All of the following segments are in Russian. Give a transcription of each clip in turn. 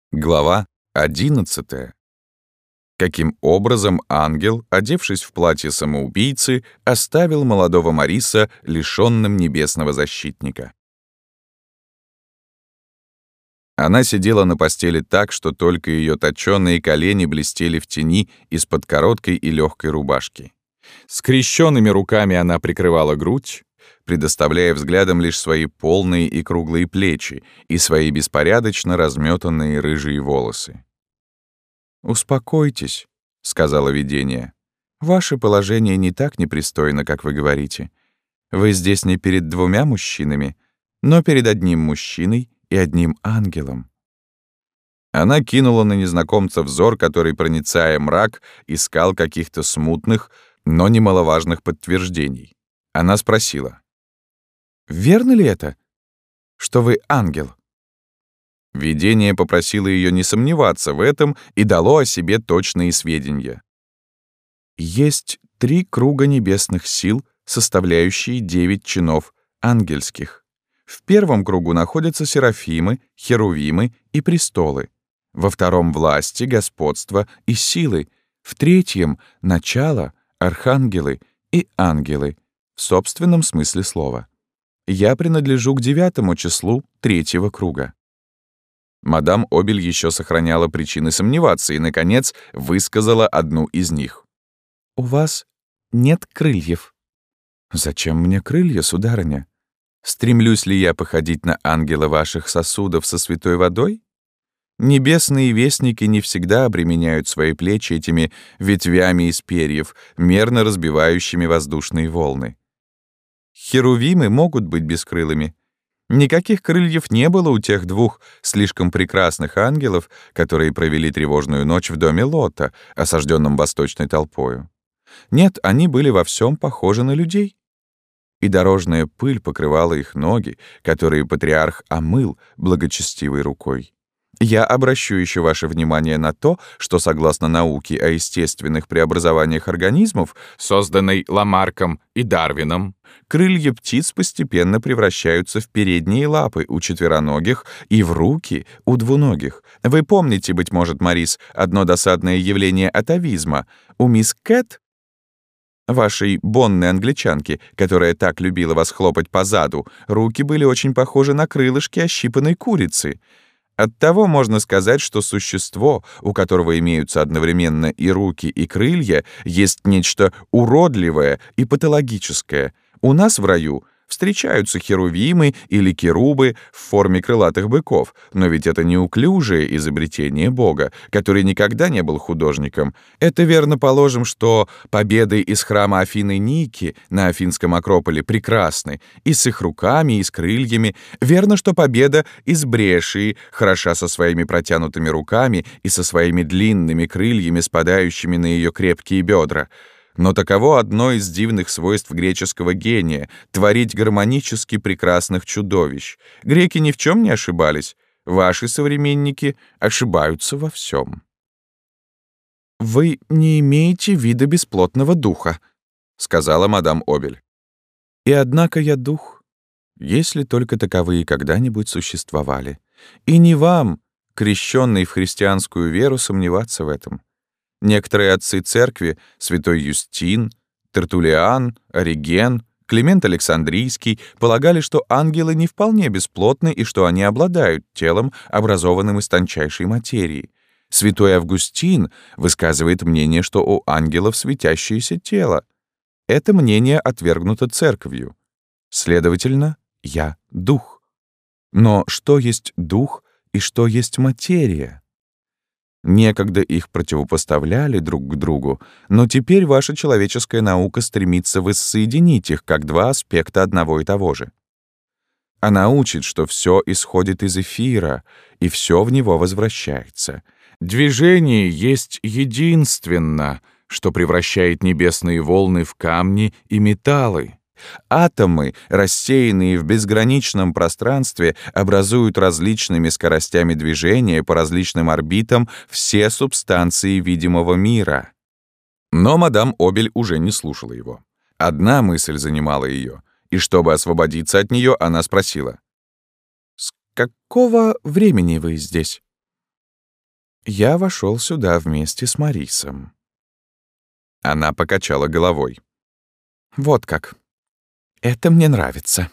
Глава 11. Каким образом ангел, одевшись в платье самоубийцы, оставил молодого Мариса лишённым небесного защитника. Она сидела на постели так, что только её точёные колени блестели в тени из-под короткой и лёгкой рубашки. Скрещёнными руками она прикрывала грудь, предоставляя взглядам лишь свои полные и круглые плечи и свои беспорядочно разметанные рыжие волосы. «Успокойтесь», — сказала видение. «Ваше положение не так непристойно, как вы говорите. Вы здесь не перед двумя мужчинами, но перед одним мужчиной и одним ангелом». Она кинула на незнакомца взор, который, проницая мрак, искал каких-то смутных, но немаловажных подтверждений. Она спросила: «Верно ли это, что вы ангел?» Видение попросило её не сомневаться в этом и дало о себе точные сведения. Есть 3 круга небесных сил, составляющие 9 чинов ангельских. В первом кругу находятся серафимы, херувимы и престолы. Во втором — власти, господство и силы. В третьем — начало, архангелы и ангелы, в собственном смысле слова. Я принадлежу к 9-му числу 3-го круга. Мадам Обель еще сохраняла причины сомневаться и, наконец, высказала одну из них. «У вас нет крыльев». «Зачем мне крылья, сударыня? Стремлюсь ли я походить на ангела ваших сосудов со святой водой? Небесные вестники не всегда обременяют свои плечи этими ветвями из перьев, мерно разбивающими воздушные волны. Херувимы могут быть бескрылыми. Никаких крыльев не было у тех 2 слишком прекрасных ангелов, которые провели тревожную ночь в доме Лота, осажденном восточной толпою. Нет, они были во всем похожи на людей. И дорожная пыль покрывала их ноги, которые патриарх омыл благочестивой рукой. Я обращу еще ваше внимание на то, что, согласно науке о естественных преобразованиях организмов, созданной Ламарком и Дарвином, крылья птиц постепенно превращаются в передние лапы у четвероногих и в руки у двуногих. Вы помните, быть может, Марис, одно досадное явление атавизма. У мисс Кэт, вашей бонной англичанки, которая так любила вас хлопать по заду, руки были очень похожи на крылышки ощипанной курицы. Оттого можно сказать, что существо, у которого имеются одновременно и руки, и крылья, есть нечто уродливое и патологическое. У нас в раю встречаются херувимы или керубы в форме крылатых быков, но ведь это неуклюжее изобретение Бога, который никогда не был художником. Это верно, положим, что победы из храма Афины Ники на Афинском Акрополе прекрасны, и с их руками, и с крыльями. Верно, что победа из Брешии хороша со своими протянутыми руками и со своими длинными крыльями, спадающими на ее крепкие бедра. Но таково одно из дивных свойств греческого гения — творить гармонически прекрасных чудовищ. Греки ни в чем не ошибались. Ваши современники ошибаются во всем. «Вы не имеете вида бесплотного духа», — сказала мадам Обель. «И однако я дух, если только таковые когда-нибудь существовали. И не вам, крещенный в христианскую веру, сомневаться в этом. Некоторые отцы церкви, святой Юстин, Тертулиан, Ориген, Климент Александрийский, полагали, что ангелы не вполне бесплотны и что они обладают телом, образованным из тончайшей материи. Святой Августин высказывает мнение, что у ангелов светящееся тело. Это мнение отвергнуто церковью. Следовательно, я дух. Но что есть дух и что есть материя? Некогда их противопоставляли друг к другу, но теперь ваша человеческая наука стремится воссоединить их как 2 аспекта одного и того же. Она учит, что всё исходит из эфира, и всё в него возвращается. Движение есть единственно, что превращает небесные волны в камни и металлы. Атомы, рассеянные в безграничном пространстве, образуют различными скоростями движения по различным орбитам все субстанции видимого мира. Но мадам Обель уже не слушала его. Одна мысль занимала ее, и чтобы освободиться от нее, она спросила: «С какого времени вы здесь?» Я вошел сюда вместе с Марисом». Она покачала головой. «Вот как. Это мне нравится».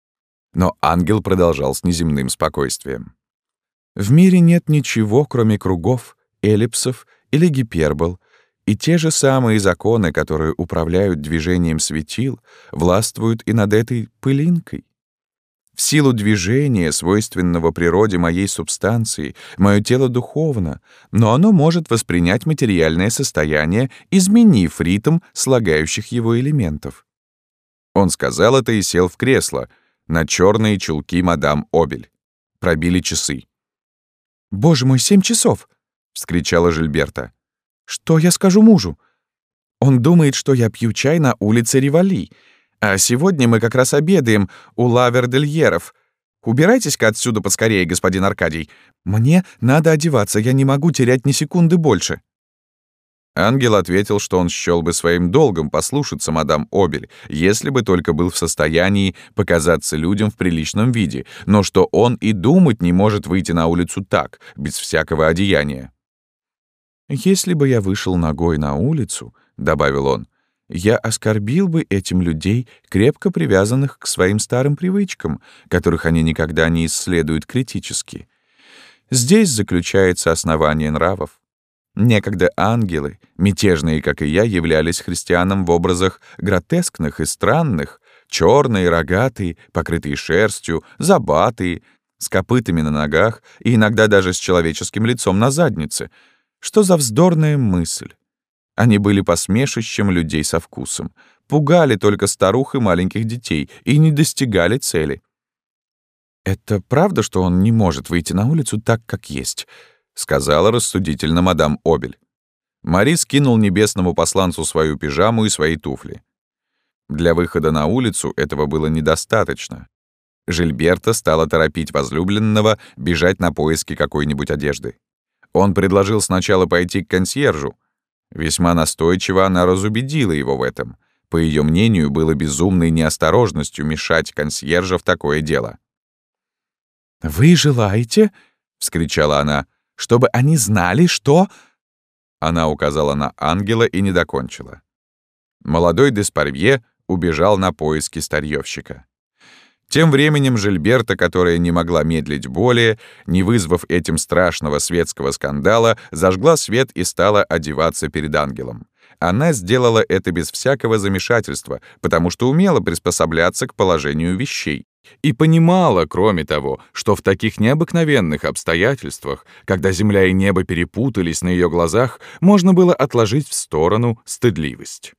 Но ангел продолжал с неземным спокойствием. «В мире нет ничего, кроме кругов, эллипсов или гипербол, и те же самые законы, которые управляют движением светил, властвуют и над этой пылинкой. В силу движения, свойственного природе моей субстанции, мое тело духовно, но оно может воспринять материальное состояние, изменив ритм слагающих его элементов». Он сказал это и сел в кресло, на черные чулки мадам Обель. Пробили часы. «Боже мой, 7 часов!» — вскричала Жильберта. «Что я скажу мужу? Он думает, что я пью чай на улице Ривали, а сегодня мы как раз обедаем у Лавердельеров. Убирайтесь-ка отсюда поскорее, господин Аркадий. Мне надо одеваться, я не могу терять ни секунды больше». Ангел ответил, что он счёл бы своим долгом послушаться мадам Обель, если бы только был в состоянии показаться людям в приличном виде, но что он и думать не может выйти на улицу так, без всякого одеяния. «Если бы я вышел нагой на улицу, — добавил он, — я оскорбил бы этим людей, крепко привязанных к своим старым привычкам, которых они никогда не исследуют критически. Здесь заключается основание нравов. Некогда ангелы, мятежные, как и я, являлись христианам в образах гротескных и странных, черные, рогатые, покрытые шерстью, забатые, с копытами на ногах и иногда даже с человеческим лицом на заднице. Что за вздорная мысль? Они были посмешищем людей со вкусом, пугали только старух и маленьких детей и не достигали цели. «Это правда, что он не может выйти на улицу так, как есть?» — сказала рассудительно мадам Обель. Марис кинул небесному посланцу свою пижаму и свои туфли. Для выхода на улицу этого было недостаточно. Жильберта стала торопить возлюбленного бежать на поиски какой-нибудь одежды. Он предложил сначала пойти к консьержу. Весьма настойчиво она разубедила его в этом. По ее мнению, было безумной неосторожностью мешать консьержа в такое дело. «Вы желаете, — вскричала она, — чтобы они знали, что...» Она указала на ангела и не докончила. Молодой Деспарвье убежал на поиски старьёвщика. Тем временем Жильберта, которая не могла медлить более, не вызвав этим страшного светского скандала, зажгла свет и стала одеваться перед ангелом. Она сделала это без всякого замешательства, потому что умела приспосабляться к положению вещей. И понимала, кроме того, что в таких необыкновенных обстоятельствах, когда земля и небо перепутались на ее глазах, можно было отложить в сторону стыдливость.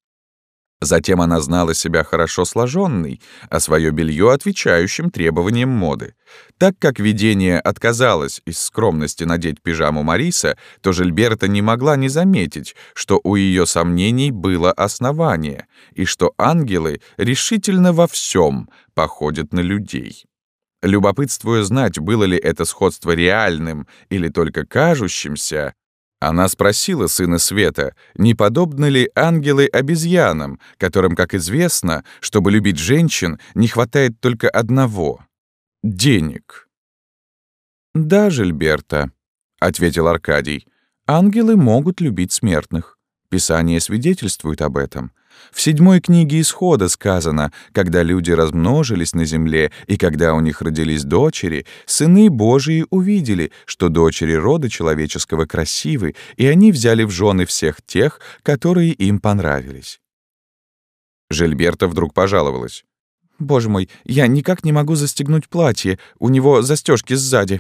Затем она знала себя хорошо сложенной, а свое белье отвечающим требованиям моды. Так как видение отказалось из скромности надеть пижаму Мариса, то Жильберта не могла не заметить, что у ее сомнений было основание, и что ангелы решительно во всем походят на людей. Любопытствуя знать, было ли это сходство реальным или только кажущимся, она спросила сына света, не подобны ли ангелы обезьянам, которым, как известно, чтобы любить женщин, не хватает только одного — денег. «Да, Жильберта», — ответил Аркадий, — «ангелы могут любить смертных. Писание свидетельствует об этом. В 7 книге Исхода сказано, когда люди размножились на земле и когда у них родились дочери, сыны Божии увидели, что дочери рода человеческого красивы, и они взяли в жены всех тех, которые им понравились». Жильберта вдруг пожаловалась. «Боже мой, я никак не могу застегнуть платье, у него застежки сзади».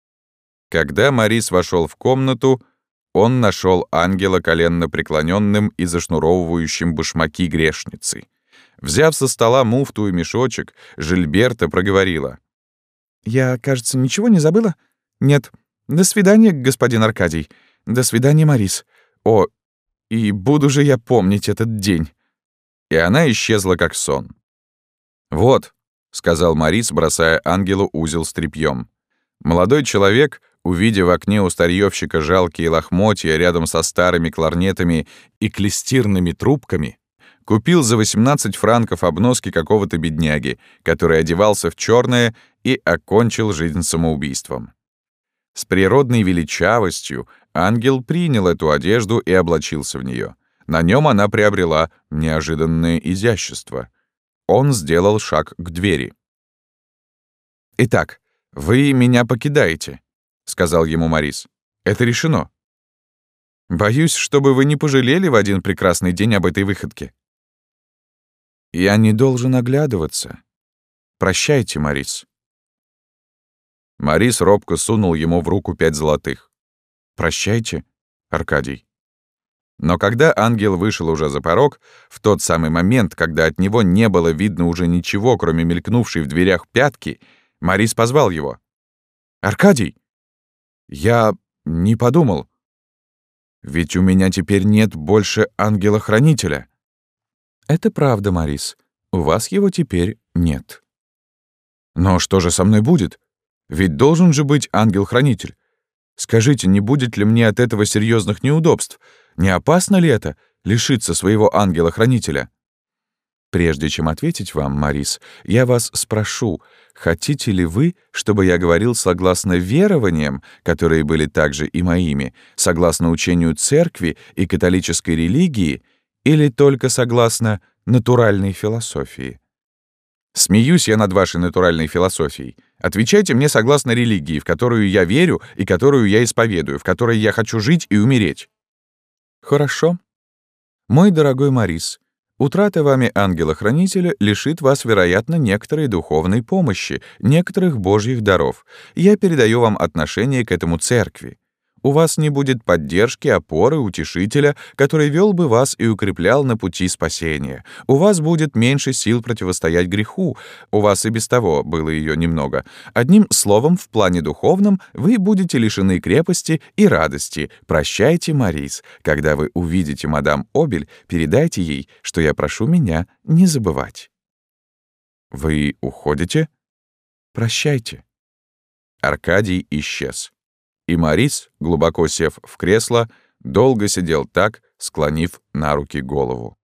Когда Марис вошел в комнату, он нашел ангела коленно преклоненным и зашнуровывающим башмаки грешницы. Взяв со стола муфту и мешочек, Жильберта проговорила: «Я, кажется, ничего не забыла? Нет. До свидания, господин Аркадий. До свидания, Марис. О, и буду же я помнить этот день». И она исчезла как сон. «Вот», — сказал Марис, бросая ангелу узел с тряпьем. Молодой человек, увидев в окне у старьёвщика жалкие лохмотья рядом со старыми кларнетами и клестирными трубками, купил за 18 франков обноски какого-то бедняги, который одевался в чёрное и окончил жизнь самоубийством. С природной величавостью ангел принял эту одежду и облачился в нее. На нем она приобрела неожиданное изящество. Он сделал шаг к двери. «Итак, вы меня покидаете», — сказал ему Морис. «Это решено. Боюсь, чтобы вы не пожалели в один прекрасный день об этой выходке». «Я не должен оглядываться. Прощайте, Морис». Морис робко сунул ему в руку 5 золотых. «Прощайте, Аркадий». Но когда ангел вышел уже за порог, в тот самый момент, когда от него не было видно уже ничего, кроме мелькнувшей в дверях пятки, Морис позвал его. «Аркадий! Я не подумал. Ведь у меня теперь нет больше ангела-хранителя». «Это правда, Морис. У вас его теперь нет». «Но что же со мной будет? Ведь должен же быть ангел-хранитель. Скажите, не будет ли мне от этого серьезных неудобств? Не опасно ли это — лишиться своего ангела-хранителя?» «Прежде чем ответить вам, Морис, я вас спрошу, хотите ли вы, чтобы я говорил согласно верованиям, которые были также и моими, согласно учению церкви и католической религии, или только согласно натуральной философии?» «Смеюсь я над вашей натуральной философией. Отвечайте мне согласно религии, в которую я верю и которую я исповедую, в которой я хочу жить и умереть». «Хорошо. Мой дорогой Морис, утрата вами ангела-хранителя лишит вас, вероятно, некоторой духовной помощи, некоторых божьих даров. Я передаю вам отношение к этому церкви. У вас не будет поддержки, опоры, утешителя, который вел бы вас и укреплял на пути спасения. У вас будет меньше сил противостоять греху. У вас и без того было ее немного. Одним словом, в плане духовном вы будете лишены крепости и радости. Прощайте, Морис. Когда вы увидите мадам Обель, передайте ей, что я прошу меня не забывать». «Вы уходите?» «Прощайте». Аркадий исчез. И Морис, глубоко сев в кресло, долго сидел так, склонив на руки голову.